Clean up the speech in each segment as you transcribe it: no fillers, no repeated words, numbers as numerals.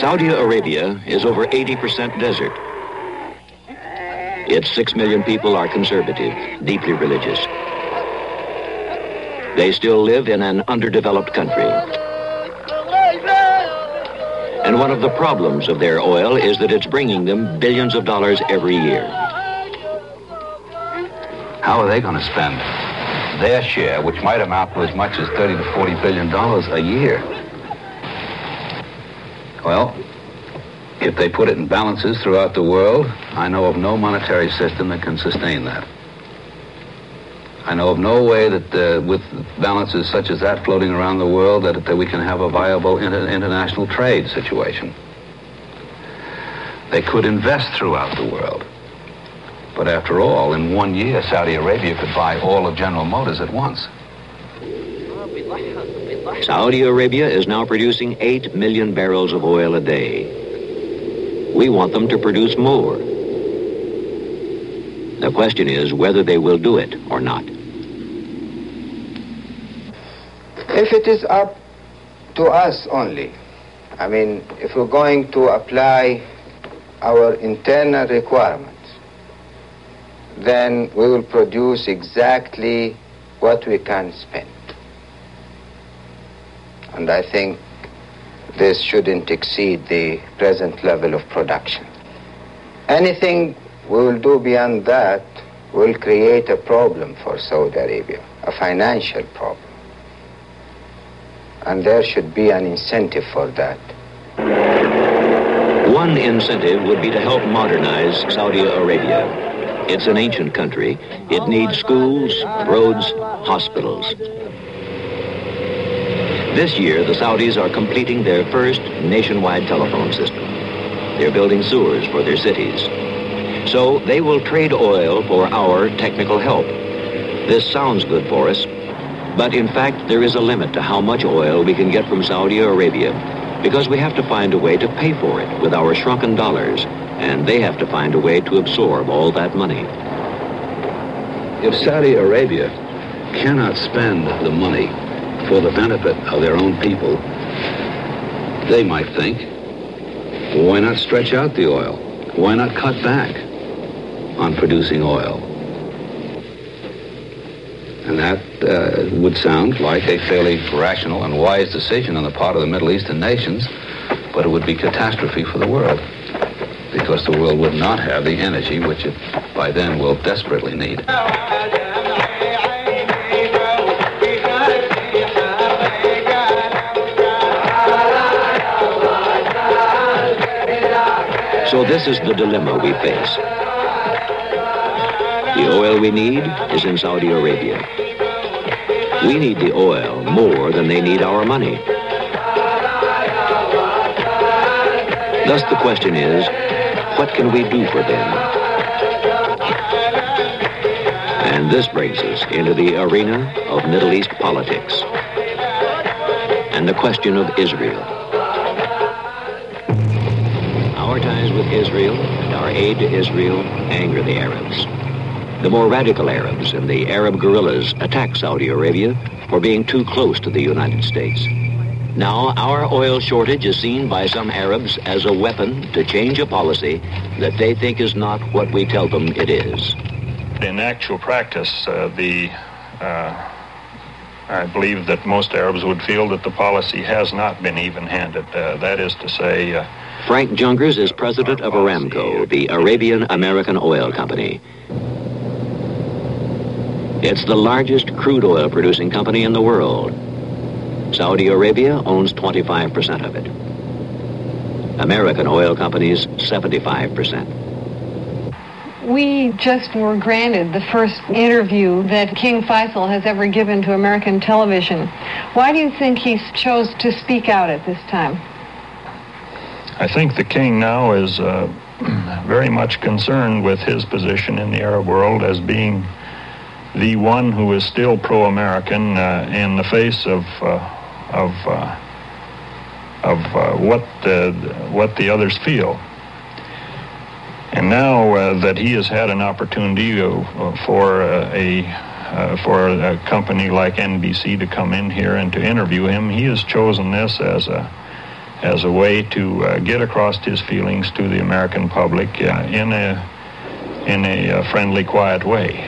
Saudi Arabia is over 80% desert. Its 6 million people are conservative, deeply religious. They still live in an underdeveloped country. And one of the problems of their oil is that it's bringing them billions of dollars every year. How are they going to spend their share, which might amount to as much as $30 to $40 billion a year? Well, if they put it in balances throughout the world, I know of no monetary system that can sustain that. I know of no way that with balances such as that floating around the world that we can have a viable international trade situation. They could invest throughout the world. But after all, in 1 year, Saudi Arabia could buy all of General Motors at once. Saudi Arabia is now producing 8 million barrels of oil a day. We want them to produce more. The question is whether they will do it or not. If it is up to us only, I mean, if we're going to apply our internal requirements, then we will produce exactly what we can spend. And I think this shouldn't exceed the present level of production. Anything we will do beyond that will create a problem for Saudi Arabia, a financial problem. And there should be an incentive for that. One incentive would be to help modernize Saudi Arabia. It's an ancient country. It needs schools, roads, hospitals. This year, the Saudis are completing their first nationwide telephone system. They're building sewers for their cities. So they will trade oil for our technical help. This sounds good for us, but in fact, there is a limit to how much oil we can get from Saudi Arabia because we have to find a way to pay for it with our shrunken dollars, and they have to find a way to absorb all that money. If Saudi Arabia cannot spend the money for the benefit of their own people, they might think, why not stretch out the oil? Why not cut back on producing oil? And that would sound like a fairly rational and wise decision on the part of the Middle Eastern nations, but it would be catastrophe for the world, because the world would not have the energy which it by then will desperately need. So this is the dilemma we face. The oil we need is in Saudi Arabia. We need the oil more than they need our money. Thus the question is, what can we do for them? And this brings us into the arena of Middle East politics and the question of Israel. Our ties with Israel and our aid to Israel anger the Arabs. The more radical Arabs and the Arab guerrillas attack Saudi Arabia for being too close to the United States. Now, our oil shortage is seen by some Arabs as a weapon to change a policy that they think is not what we tell them it is. In actual practice, I believe that most Arabs would feel that the policy has not been even-handed. That is to say... Frank Jungers is president of Aramco, the Arabian American Oil Company. It's the largest crude oil producing company in the world. Saudi Arabia owns 25% of it. American oil companies, 75%. We just were granted the first interview that King Faisal has ever given to American television. Why do you think he chose to speak out at this time? I think the king now is very much concerned with his position in the Arab world as being the one who is still pro-American in the face of what the others feel. And now that he has had an opportunity for a company like NBC to come in here and to interview him, he has chosen this as as a way to get across his feelings to the American public in a friendly, quiet way.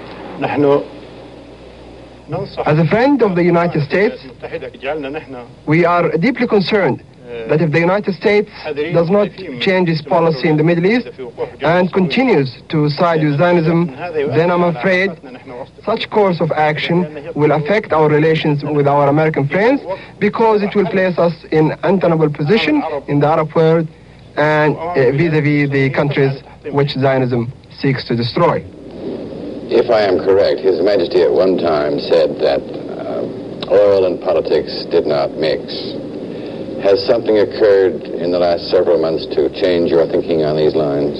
As a friend of the United States, we are deeply concerned that if the United States does not change its policy in the Middle East and continues to side with Zionism, then I'm afraid such course of action will affect our relations with our American friends, because it will place us in untenable position in the Arab world and vis-a-vis the countries which Zionism seeks to destroy. If I am correct, His Majesty at one time said that oil and politics did not mix. Has something occurred in the last several months to change your thinking on these lines?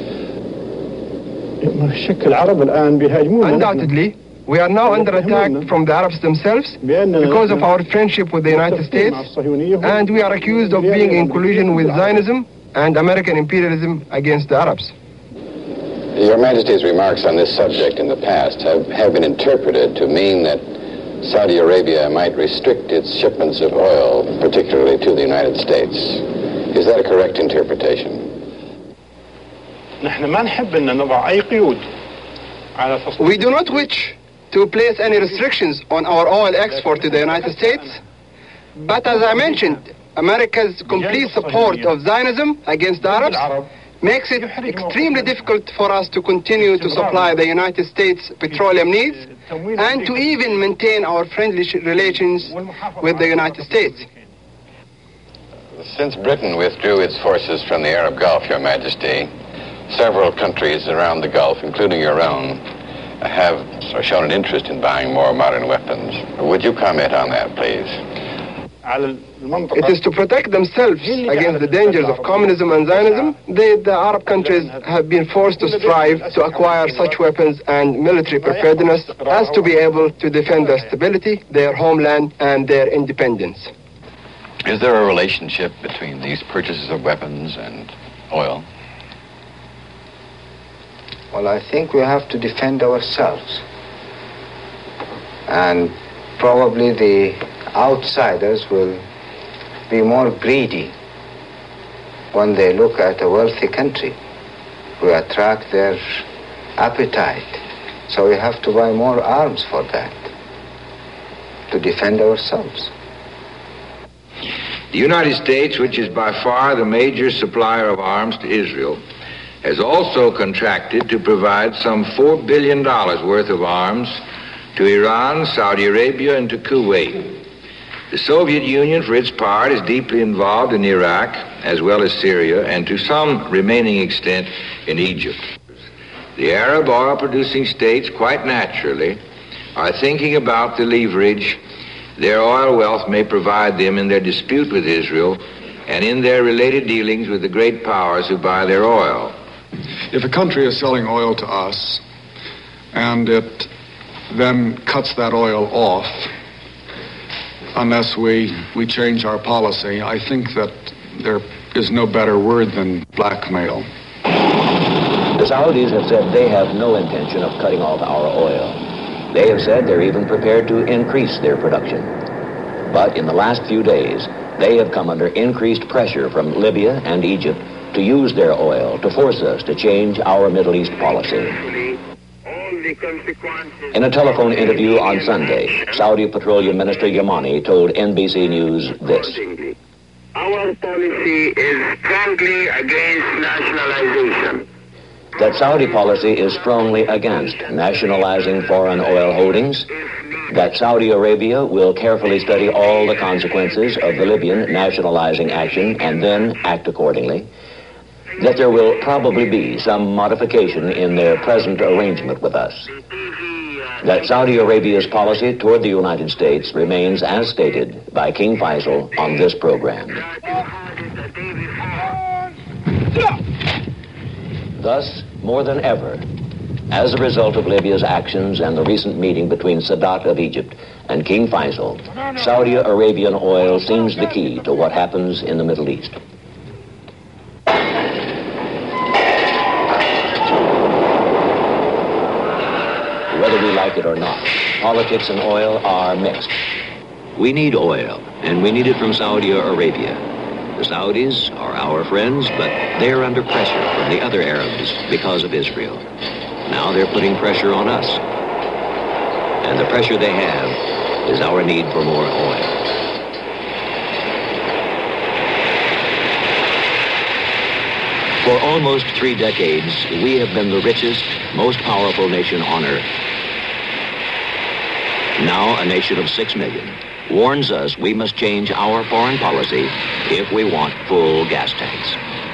Undoubtedly, we are now under attack from the Arabs themselves because of our friendship with the United States, and we are accused of being in collusion with Zionism and American imperialism against the Arabs. Your Majesty's remarks on this subject in the past have been interpreted to mean that Saudi Arabia might restrict its shipments of oil, particularly to the United States. Is that a correct interpretation? We do not wish to place any restrictions on our oil export to the United States, but as I mentioned, America's complete support of Zionism against the Arabs makes it extremely difficult for us to continue to supply the United States petroleum needs and to even maintain our friendly relations with the United States. Since Britain withdrew its forces from the Arab Gulf, Your Majesty, several countries around the Gulf, including your own, have shown an interest in buying more modern weapons. Would you comment on that, please? It is to protect themselves against the dangers of communism and Zionism. The Arab countries have been forced to strive to acquire such weapons and military preparedness as to be able to defend their stability, their homeland, and their independence. Is there a relationship between these purchases of weapons and oil? Well, I think we have to defend ourselves. And probably the outsiders will be more greedy when they look at a wealthy country. We attract their appetite. So we have to buy more arms for that, to defend ourselves. The United States, which is by far the major supplier of arms to Israel, has also contracted to provide some $4 billion worth of arms to Iran, Saudi Arabia, and to Kuwait. The Soviet Union, for its part, is deeply involved in Iraq, as well as Syria, and to some remaining extent in Egypt. The Arab oil-producing states, quite naturally, are thinking about the leverage their oil wealth may provide them in their dispute with Israel and in their related dealings with the great powers who buy their oil. If a country is selling oil to us and it then cuts that oil off, unless we change our policy, I think that there is no better word than blackmail. The Saudis have said they have no intention of cutting off our oil. They have said they're even prepared to increase their production. But in the last few days, they have come under increased pressure from Libya and Egypt to use their oil to force us to change our Middle East policy. In a telephone interview on Sunday, Saudi Petroleum Minister Yamani told NBC News this. Our policy is strongly against nationalization. That Saudi policy is strongly against nationalizing foreign oil holdings, that Saudi Arabia will carefully study all the consequences of the Libyan nationalizing action and then act accordingly, that there will probably be some modification in their present arrangement with us, that Saudi Arabia's policy toward the United States remains as stated by King Faisal on this program. Thus, more than ever, as a result of Libya's actions and the recent meeting between Sadat of Egypt and King Faisal, Saudi Arabian oil seems the key to what happens in the Middle East. Whether we like it or not, politics and oil are mixed. We need oil, and we need it from Saudi Arabia. The Saudis are our friends, but they're under pressure from the other Arabs because of Israel. Now they're putting pressure on us. And the pressure they have is our need for more oil. For almost 3 decades, we have been the richest, most powerful nation on earth. Now a nation of 6 million warns us we must change our foreign policy if we want full gas tanks.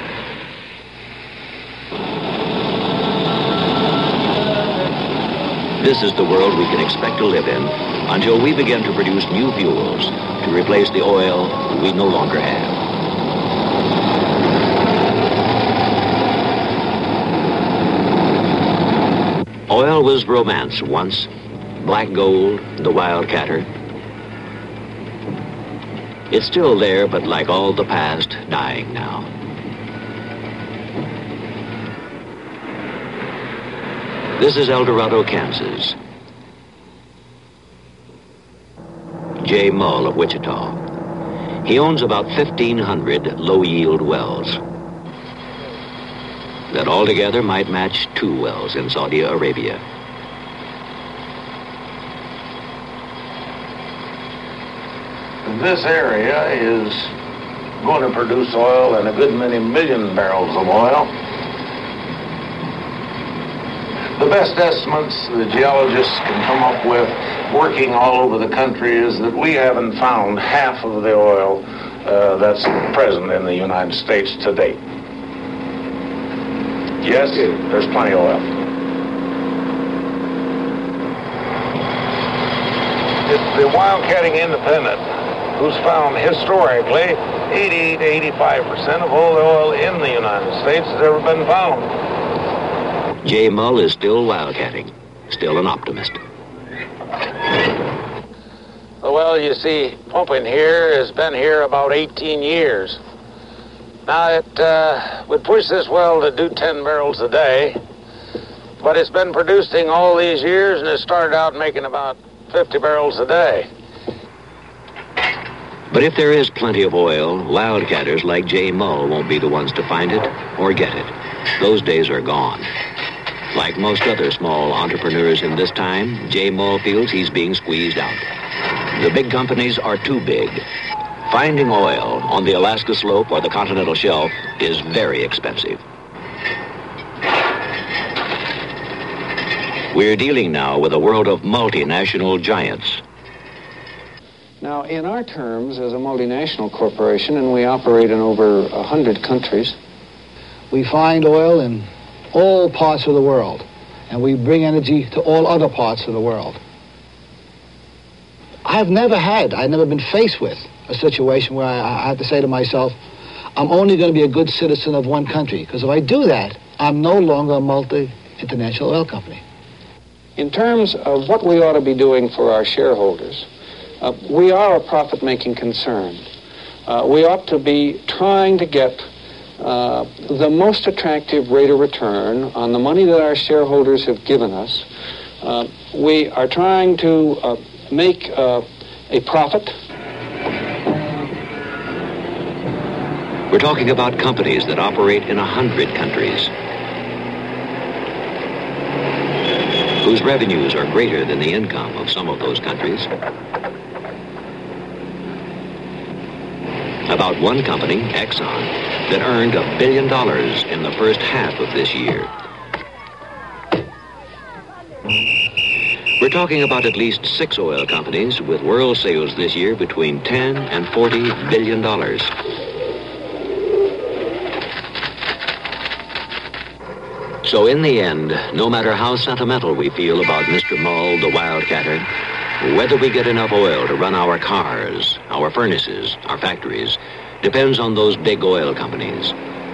This is the world we can expect to live in until we begin to produce new fuels to replace the oil we no longer have. Oil was romance once. Black gold, the wildcatter. It's still there, but like all the past, dying now. This is El Dorado, Kansas. Jay Mull of Wichita. He owns about 1,500 low-yield wells that altogether might match 2 wells in Saudi Arabia. This area is going to produce oil and a good many million barrels of oil. The best estimates the geologists can come up with working all over the country is that we haven't found half of the oil that's present in the United States to date. Yes, there's plenty of oil. It's the Wildcatting Independent who's found historically 80 to 85% of all the oil in the United States has ever been found. Jay Mull is still wildcatting, still an optimist. The well you see pumping here has been here about 18 years. Now it would push this well to do 10 barrels a day, but it's been producing all these years and it started out making about 50 barrels a day. But if there is plenty of oil, wildcatters like Jay Mull won't be the ones to find it or get it. Those days are gone. Like most other small entrepreneurs in this time, Jay Mull feels he's being squeezed out. The big companies are too big. Finding oil on the Alaska slope or the continental shelf is very expensive. We're dealing now with a world of multinational giants. Now, in our terms, as a multinational corporation, and we operate in over 100 countries, we find oil in all parts of the world, and we bring energy to all other parts of the world. I've never been faced with a situation where I have to say to myself, I'm only going to be a good citizen of one country, because if I do that, I'm no longer a multi-international oil company. In terms of what we ought to be doing for our shareholders, we are a profit-making concern. We ought to be trying to get the most attractive rate of return on the money that our shareholders have given us. We are trying to make a profit. We're talking about companies that operate in 100 countries, whose revenues are greater than the income of some of those countries. About one company, Exxon, that earned $1 billion in the first half of this year. We're talking about at least 6 oil companies with world sales this year between $10 and $40 billion. So in the end, no matter how sentimental we feel about Mr. Mull, the wildcatter, whether we get enough oil to run our cars, our furnaces, our factories, depends on those big oil companies.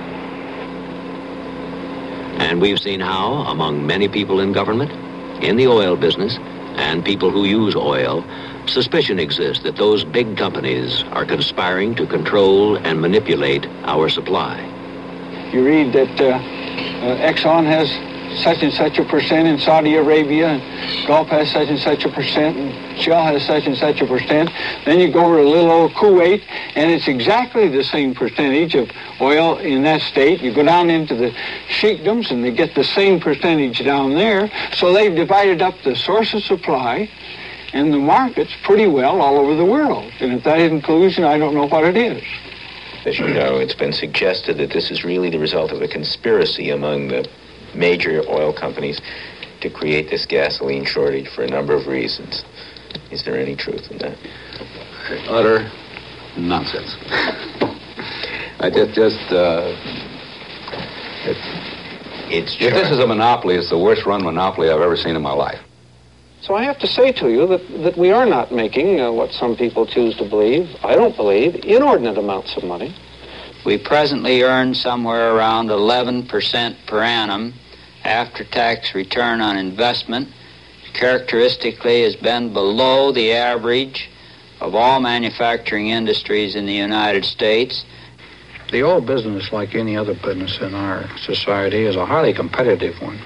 And we've seen how, among many people in government, in the oil business, and people who use oil, suspicion exists that those big companies are conspiring to control and manipulate our supply. You read that Exxon has such and such a percent in Saudi Arabia, and Gulf has such and such a percent, and Shell has such and such a percent. Then you go over to little old Kuwait, and it's exactly the same percentage of oil in that state. You go down into the sheikdoms, and they get the same percentage down there. So they've divided up the source of supply and the markets pretty well all over the world. And if that isn't collusion, I don't know what it is. As you know, it's been suggested that this is really the result of a conspiracy among the major oil companies to create this gasoline shortage for a number of reasons. Is there any truth in that? Utter nonsense. If this is a monopoly, it's the worst run monopoly I've ever seen in my life. So I have to say to you that we are not making what some people choose to believe, I don't believe, inordinate amounts of money. We presently earn somewhere around 11% per annum after-tax return on investment. Characteristically has been below the average of all manufacturing industries in the United States. The oil business, like any other business in our society, is a highly competitive one.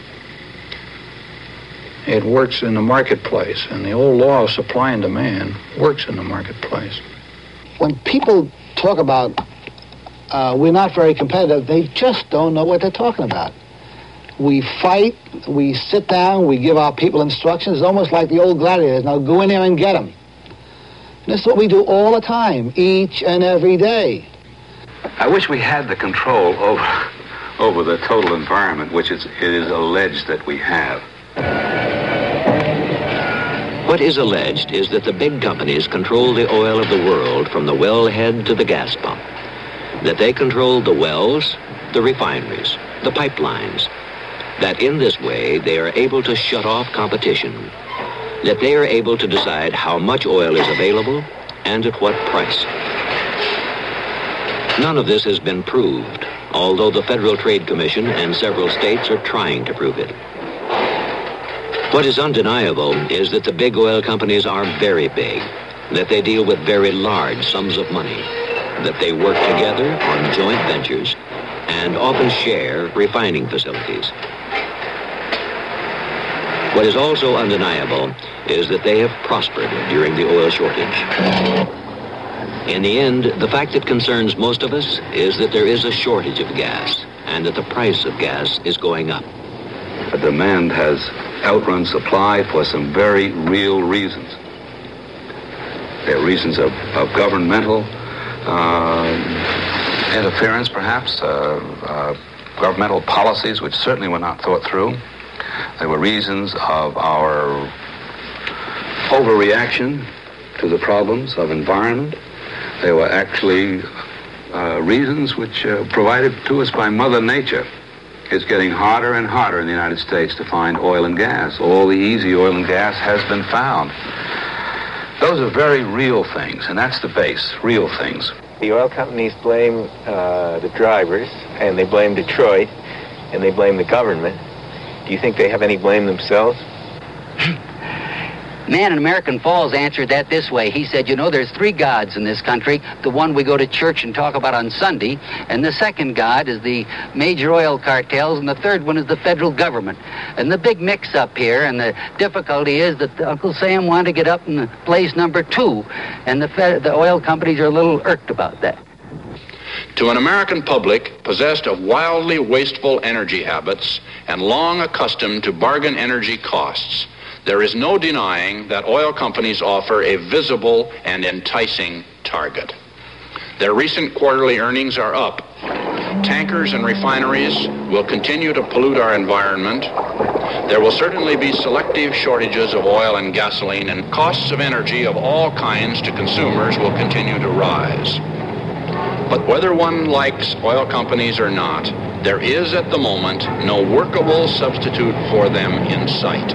It works in the marketplace, and the old law of supply and demand works in the marketplace. When people talk about we're not very competitive, they just don't know what they're talking about. We fight, we sit down, we give our people instructions. It's almost like the old gladiators. Now go in there and get them. And this is what we do all the time, each and every day. I wish we had the control over the total environment, which it is alleged that we have. What is alleged is that the big companies control the oil of the world from the wellhead to the gas pump. That they control the wells, the refineries, the pipelines. That in this way they are able to shut off competition. That they are able to decide how much oil is available and at what price. None of this has been proved, although the Federal Trade Commission and several states are trying to prove it. What is undeniable is that the big oil companies are very big, that they deal with very large sums of money, that they work together on joint ventures and often share refining facilities. What is also undeniable is that they have prospered during the oil shortage. In the end, the fact that concerns most of us is that there is a shortage of gas and that the price of gas is going up. The demand has outrun supply for some very real reasons. There are reasons of governmental interference, perhaps, governmental policies which certainly were not thought through. There were reasons of our overreaction to the problems of environment. There were actually reasons which provided to us by Mother Nature. It's getting harder and harder in the United States to find oil and gas. All the easy oil and gas has been found. Those are very real things, and that's the base, real things. The oil companies blame the drivers, and they blame Detroit, and they blame the government. Do you think they have any blame themselves? Man in American Falls answered that this way. He said, you know, there's three gods in this country. The one we go to church and talk about on Sunday, and the second god is the major oil cartels, and the third one is the federal government. And the big mix-up here, and the difficulty is that Uncle Sam wanted to get up in place number 2, and the oil companies are a little irked about that. To an American public possessed of wildly wasteful energy habits and long accustomed to bargain energy costs, there is no denying that oil companies offer a visible and enticing target. Their recent quarterly earnings are up. Tankers and refineries will continue to pollute our environment. There will certainly be selective shortages of oil and gasoline, and costs of energy of all kinds to consumers will continue to rise. But whether one likes oil companies or not, there is at the moment no workable substitute for them in sight.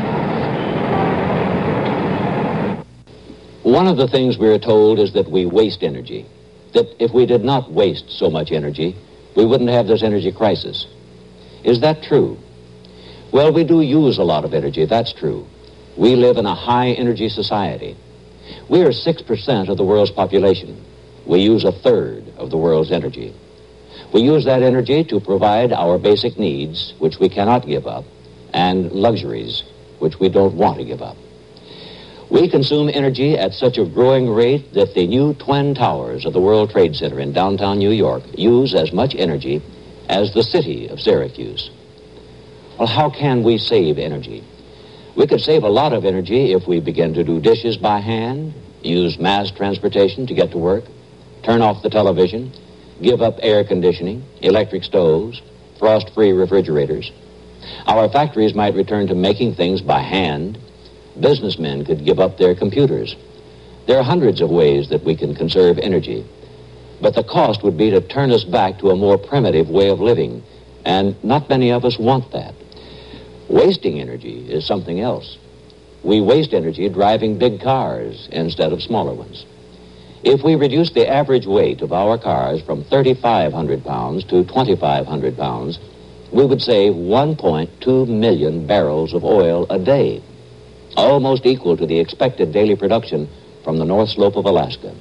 One of the things we are told is that we waste energy, that if we did not waste so much energy, we wouldn't have this energy crisis. Is that true? Well, we do use a lot of energy, that's true. We live in a high energy society. We are 6% of the world's population. We use 1/3 of the world's energy. We use that energy to provide our basic needs, which we cannot give up, and luxuries which we don't want to give up. We consume energy at such a growing rate that the new Twin Towers of the World Trade Center in downtown New York use as much energy as the city of Syracuse. Well, how can we save energy? We could save a lot of energy if we begin to do dishes by hand, use mass transportation to get to work, turn off the television, give up air conditioning, electric stoves, frost-free refrigerators. Our factories might return to making things by hand. Businessmen could give up their computers. There are hundreds of ways that we can conserve energy, but the cost would be to turn us back to a more primitive way of living, and not many of us want that. Wasting energy is something else. We waste energy driving big cars instead of smaller ones. If we reduce the average weight of our cars from 3,500 pounds to 2,500 pounds, we would save 1.2 million barrels of oil a day, almost equal to the expected daily production from the North Slope of Alaska.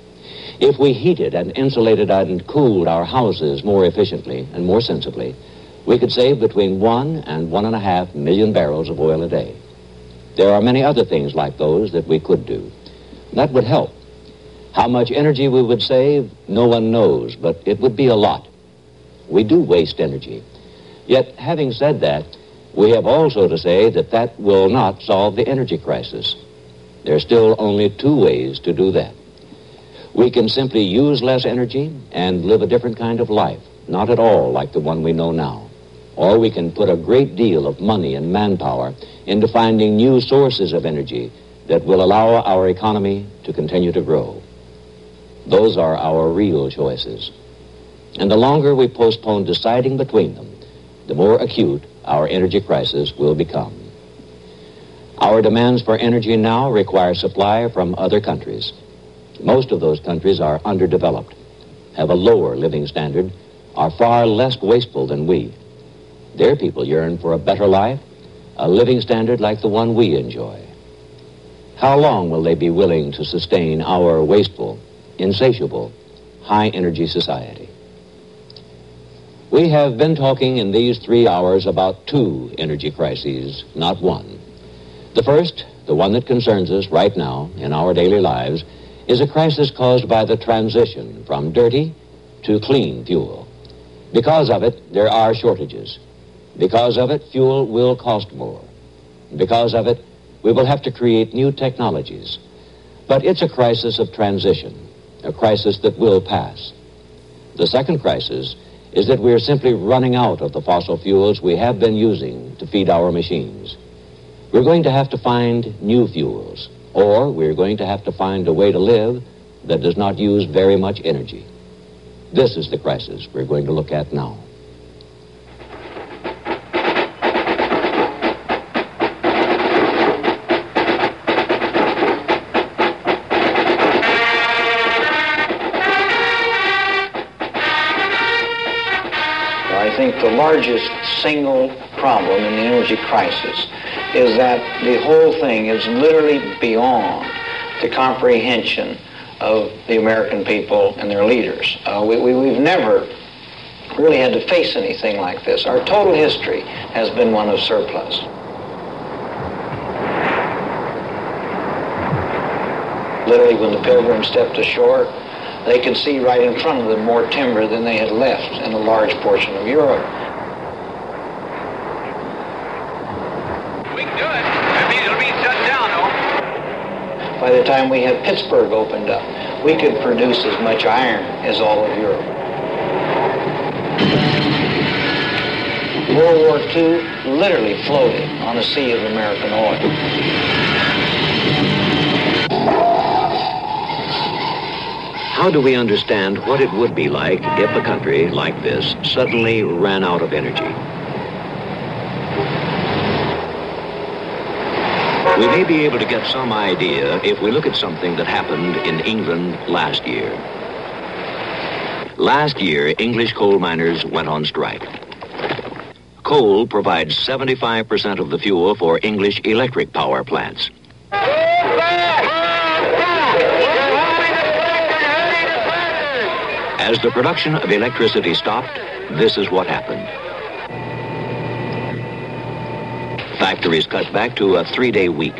If we heated and insulated and cooled our houses more efficiently and more sensibly, we could save between 1 and 1.5 million barrels of oil a day. There are many other things like those that we could do. That would help. How much energy we would save, no one knows, but it would be a lot. We do waste energy. Yet, having said that, we have also to say that that will not solve the energy crisis. There are still only two ways to do that. We can simply use less energy and live a different kind of life, not at all like the one we know now. Or we can put a great deal of money and manpower into finding new sources of energy that will allow our economy to continue to grow. Those are our real choices. And the longer we postpone deciding between them, the more acute our energy crisis will become. Our demands for energy now require supply from other countries. Most of those countries are underdeveloped, have a lower living standard, are far less wasteful than we. Their people yearn for a better life, a living standard like the one we enjoy. How long will they be willing to sustain our wasteful, insatiable, high-energy society? We have been talking in these 3 hours about 2 energy crises, not one. The first, the one that concerns us right now in our daily lives, is a crisis caused by the transition from dirty to clean fuel. Because of it, there are shortages. Because of it, fuel will cost more. Because of it, we will have to create new technologies. But it's a crisis of transition, a crisis that will pass. The second crisis is that we're simply running out of the fossil fuels we have been using to feed our machines. We're going to have to find new fuels, or we're going to have to find a way to live that does not use very much energy. This is the crisis we're going to look at now. I think the largest single problem in the energy crisis is that the whole thing is literally beyond the comprehension of the American people and their leaders. We've never really had to face anything like this. Our total history has been one of surplus. Literally, when the Pilgrims stepped ashore, they could see right in front of them more timber than they had left in a large portion of Europe. We can do it. I mean, it'll be shut down, though. By the time we had Pittsburgh opened up, we could produce as much iron as all of Europe. World War II literally floated on a sea of American oil. How do we understand what it would be like if a country like this suddenly ran out of energy? We may be able to get some idea if we look at something that happened in England last year. Last year, English coal miners went on strike. Coal provides 75% of the fuel for English electric power plants. As the production of electricity stopped, this is what happened. factories cut back to a 3-day week.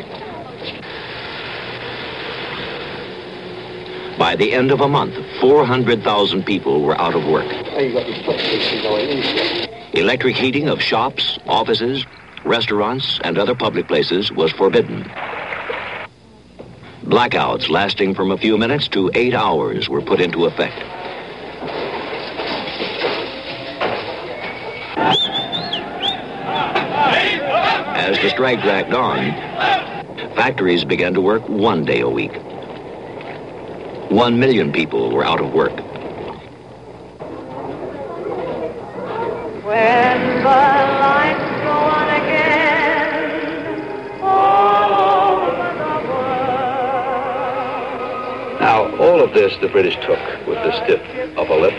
By the end of a month, 400,000 people were out of work. Electric heating of shops, offices, restaurants, and other public places was forbidden. Blackouts lasting from a few minutes to 8 hours were put into effect. As the strike dragged on, factories began to work 1 day a week. 1 million people were out of work. When the lights go on again, all over the world. Now, all of this the British took with the stiff upper lip.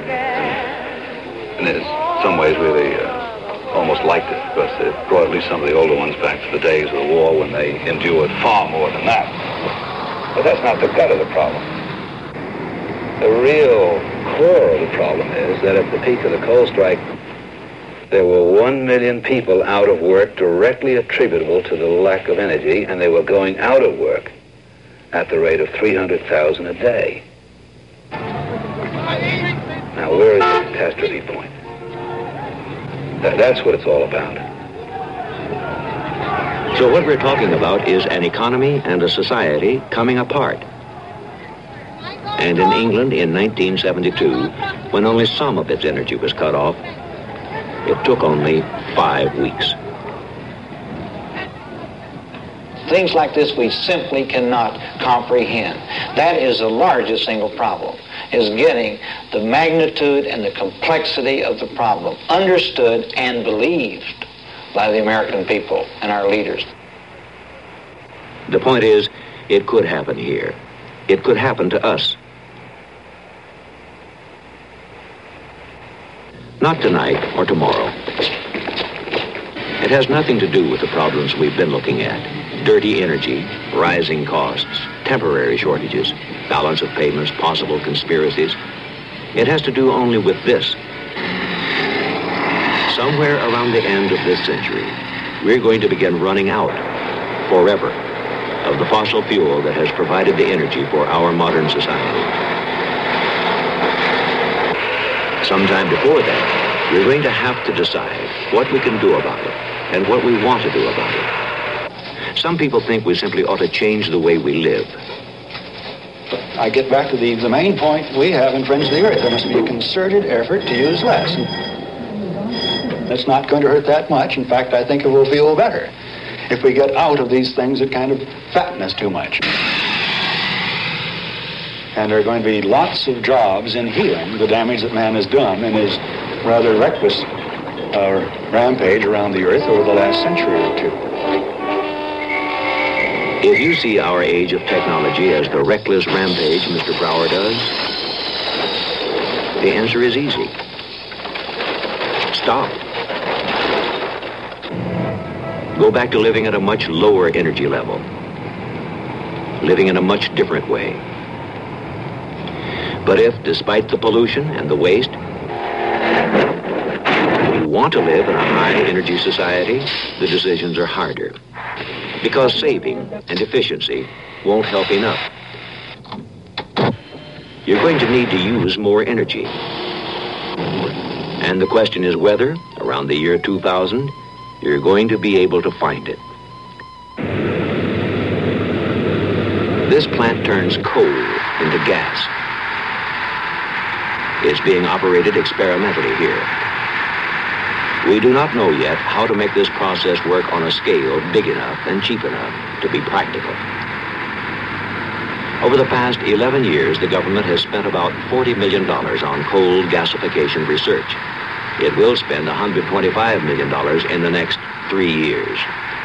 And in some ways really almost liked it, because it brought at least some of the older ones back to the days of the war when they endured far more than that. But that's not the gut of the problem. The real core of the problem is that at the peak of the coal strike, there were 1 million people out of work directly attributable to the lack of energy, and they were going out of work at the rate of 300,000 a day. Now, where is the catastrophe point? That's what it's all about. So what we're talking about is an economy and a society coming apart. And in England in 1972, when only some of its energy was cut off, it took only 5 weeks. Things like this we simply cannot comprehend. That is the largest single problem, is getting the magnitude and the complexity of the problem understood and believed by the American people and our leaders. The point is, it could happen here. It could happen to us. Not tonight or tomorrow. It has nothing to do with the problems we've been looking at. Dirty energy, rising costs, temporary shortages, balance of payments, possible conspiracies. It has to do only with this. Somewhere around the end of this century, we're going to begin running out, forever, of the fossil fuel that has provided the energy for our modern society. Sometime before that, we're going to have to decide what we can do about it and what we want to do about it. Some people think we simply ought to change the way we live. I get back to the main point. We have infringed the earth. There must be a concerted effort to use less. That's not going to hurt that much. In fact, I think it will feel better if we get out of these things that kind of fatten us too much. And there are going to be lots of jobs in healing the damage that man has done in his rather reckless rampage around the earth over the last century or two. If you see our age of technology as the reckless rampage Mr. Brower does, the answer is easy. Stop. Go back to living at a much lower energy level. Living in a much different way. But if, despite the pollution and the waste, you want to live in a high-energy society, the decisions are harder. Because saving and efficiency won't help enough. You're going to need to use more energy. And the question is whether, around the year 2000, you're going to be able to find it. This plant turns coal into gas. It's being operated experimentally here. We do not know yet how to make this process work on a scale big enough and cheap enough to be practical. Over the past 11 years, the government has spent about $40 million on coal gasification research. It will spend $125 million in the next 3 years.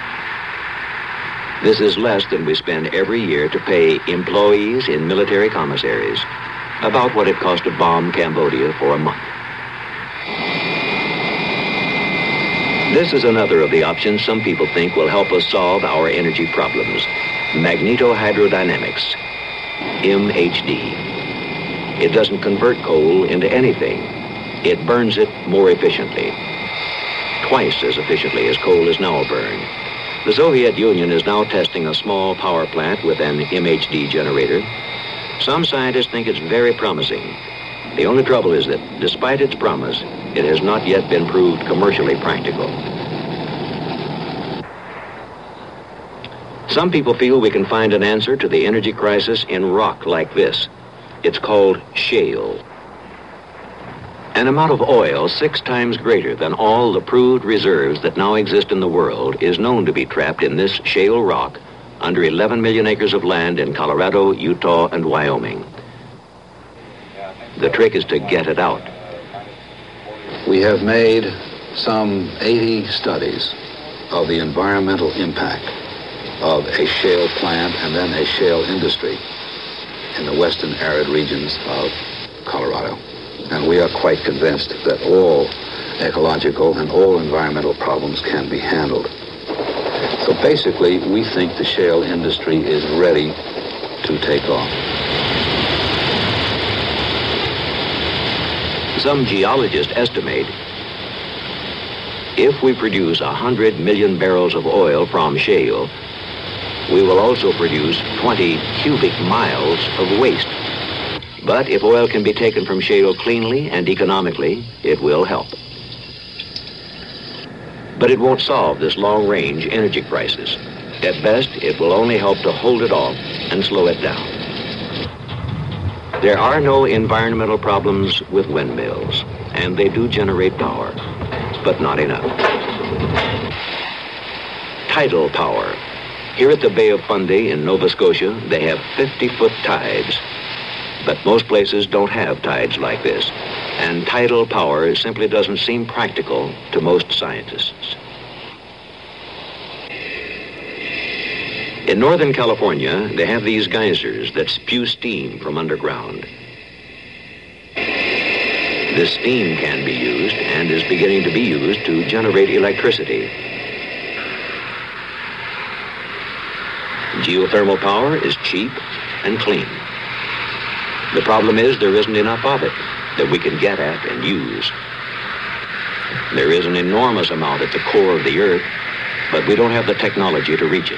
This is less than we spend every year to pay employees in military commissaries, about what it cost to bomb Cambodia for a month. This is another of the options some people think will help us solve our energy problems. Magnetohydrodynamics, MHD. It doesn't convert coal into anything. It burns it more efficiently. Twice as efficiently as coal is now burned. The Soviet Union is now testing a small power plant with an MHD generator. Some scientists think it's very promising. The only trouble is that, despite its promise, it has not yet been proved commercially practical. Some people feel we can find an answer to the energy crisis in rock like this. It's called shale. An amount of oil 6 times greater than all the proved reserves that now exist in the world is known to be trapped in this shale rock under 11 million acres of land in Colorado, Utah, and Wyoming. The trick is to get it out. We have made some 80 studies of the environmental impact of a shale plant and then a shale industry in the western arid regions of Colorado. And we are quite convinced that all ecological and all environmental problems can be handled. So basically, we think the shale industry is ready to take off. Some geologists estimate if we produce 100 million barrels of oil from shale, we will also produce 20 cubic miles of waste. But if oil can be taken from shale cleanly and economically, it will help. But it won't solve this long-range energy crisis. At best, it will only help to hold it off and slow it down. There are no environmental problems with windmills, and they do generate power, but not enough. Tidal power. Here at the Bay of Fundy in Nova Scotia, they have 50-foot tides. But most places don't have tides like this, and tidal power simply doesn't seem practical to most scientists. In Northern California, they have these geysers that spew steam from underground. This steam can be used and is beginning to be used to generate electricity. Geothermal power is cheap and clean. The problem is there isn't enough of it that we can get at and use. There is an enormous amount at the core of the earth, but we don't have the technology to reach it.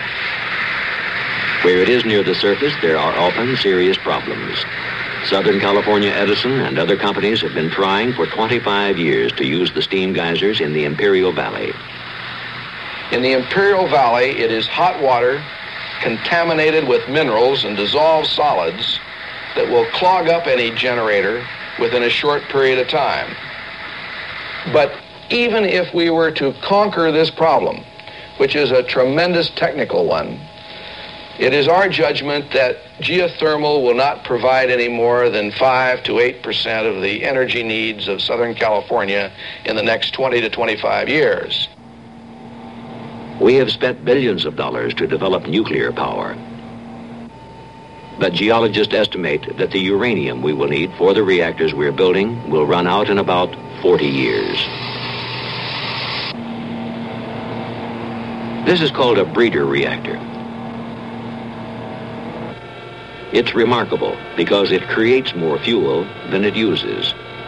Where it is near the surface, there are often serious problems. Southern California Edison and other companies have been trying for 25 years to use the steam geysers in the Imperial Valley. In the Imperial Valley, it is hot water contaminated with minerals and dissolved solids that will clog up any generator within a short period of time. But even if we were to conquer this problem, which is a tremendous technical one, it is our judgment that geothermal will not provide any more than 5 to 8% of the energy needs of Southern California in the next 20 to 25 years. We have spent billions of dollars to develop nuclear power. But geologists estimate that the uranium we will need for the reactors we're building will run out in about 40 years. This is called a breeder reactor. It's remarkable because it creates more fuel than it uses.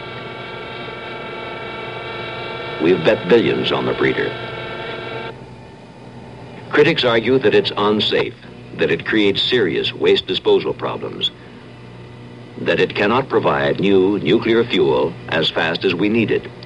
We've bet billions on the breeder. Critics argue that it's unsafe, that it creates serious waste disposal problems, that it cannot provide new nuclear fuel as fast as we need it.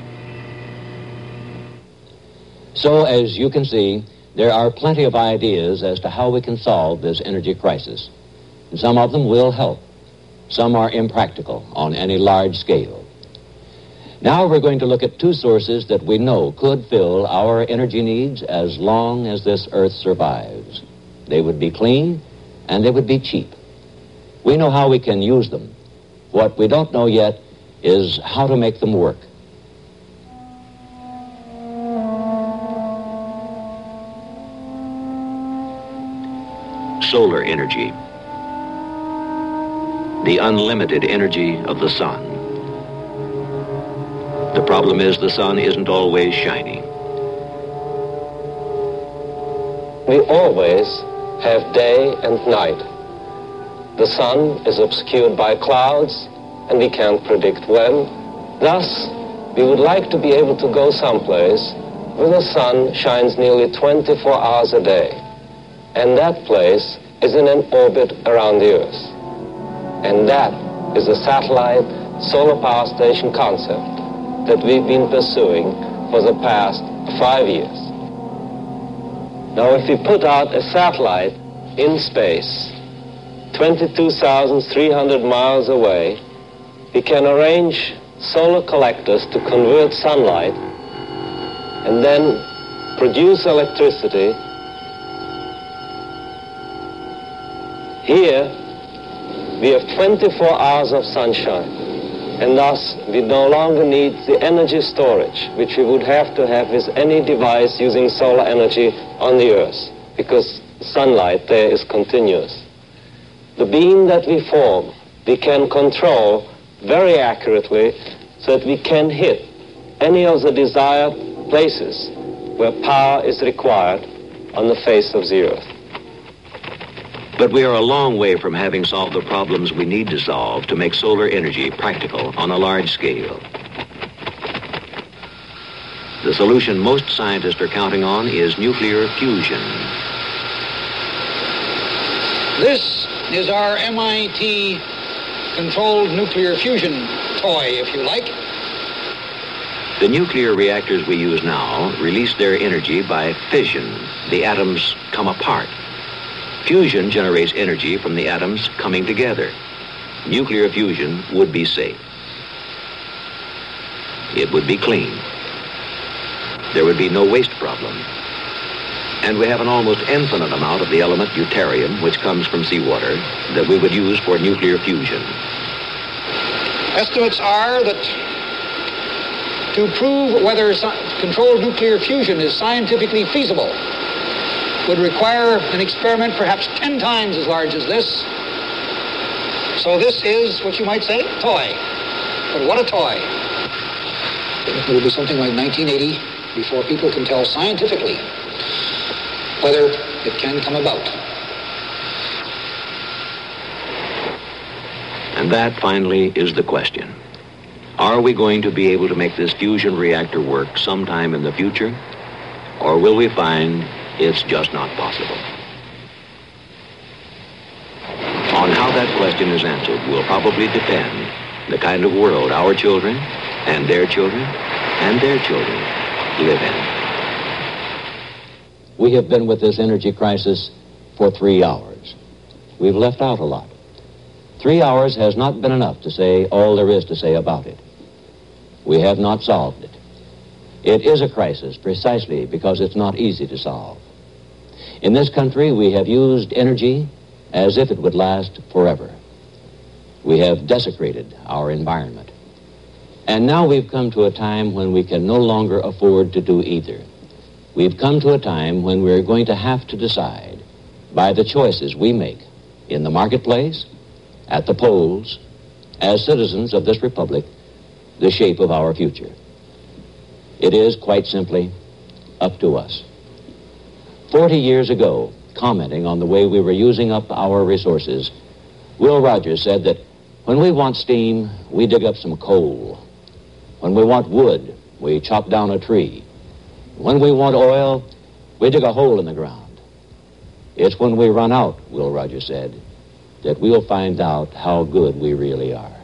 So, as you can see, there are plenty of ideas as to how we can solve this energy crisis. And some of them will help. Some are impractical on any large scale. Now we're going to look at 2 sources that we know could fill our energy needs as long as this Earth survives. They would be clean, and they would be cheap. We know how we can use them. What we don't know yet is how to make them work. Solar energy. The unlimited energy of the sun. The problem is the sun isn't always shiny. We always have day and night. The sun is obscured by clouds, and we can't predict when. Thus, we would like to be able to go someplace where the sun shines nearly 24 hours a day. And that place is in an orbit around the Earth. And that is the satellite solar power station concept that we've been pursuing for the past 5 years. Now, if we put out a satellite in space, 22,300 miles away, we can arrange solar collectors to convert sunlight and then produce electricity. Here, we have 24 hours of sunshine, and thus we no longer need the energy storage, which we would have to have with any device using solar energy on the Earth, because sunlight there is continuous. The beam that we form, we can control very accurately so that we can hit any of the desired places where power is required on the face of the Earth. But we are a long way from having solved the problems we need to solve to make solar energy practical on a large scale. The solution most scientists are counting on is nuclear fusion. This is our MIT-controlled nuclear fusion toy, if you like. The nuclear reactors we use now release their energy by fission. The atoms come apart. Fusion generates energy from the atoms coming together. Nuclear fusion would be safe. It would be clean. There would be no waste problem. And we have an almost infinite amount of the element deuterium, which comes from seawater, that we would use for nuclear fusion. Estimates are that to prove whether controlled nuclear fusion is scientifically feasible would require an experiment perhaps 10 times as large as this. So this is what you might say, toy. But what a toy. It will be something like 1980 before people can tell scientifically whether it can come about. And that finally is the question. Are we going to be able to make this fusion reactor work sometime in the future? Or will we find it's just not possible? On how that question is answered will probably depend the kind of world our children and their children and their children live in. We have been with this energy crisis for 3 hours. We've left out a lot. 3 hours has not been enough to say all there is to say about it. We have not solved it. It is a crisis precisely because it's not easy to solve. In this country, we have used energy as if it would last forever. We have desecrated our environment. And now we've come to a time when we can no longer afford to do either. We've come to a time when we're going to have to decide by the choices we make in the marketplace, at the polls, as citizens of this republic, the shape of our future. It is, quite simply, up to us. 40 years ago, commenting on the way we were using up our resources, Will Rogers said that when we want steam, we dig up some coal. When we want wood, we chop down a tree. When we want oil, we dig a hole in the ground. It's when we run out, Will Rogers said, that we'll find out how good we really are.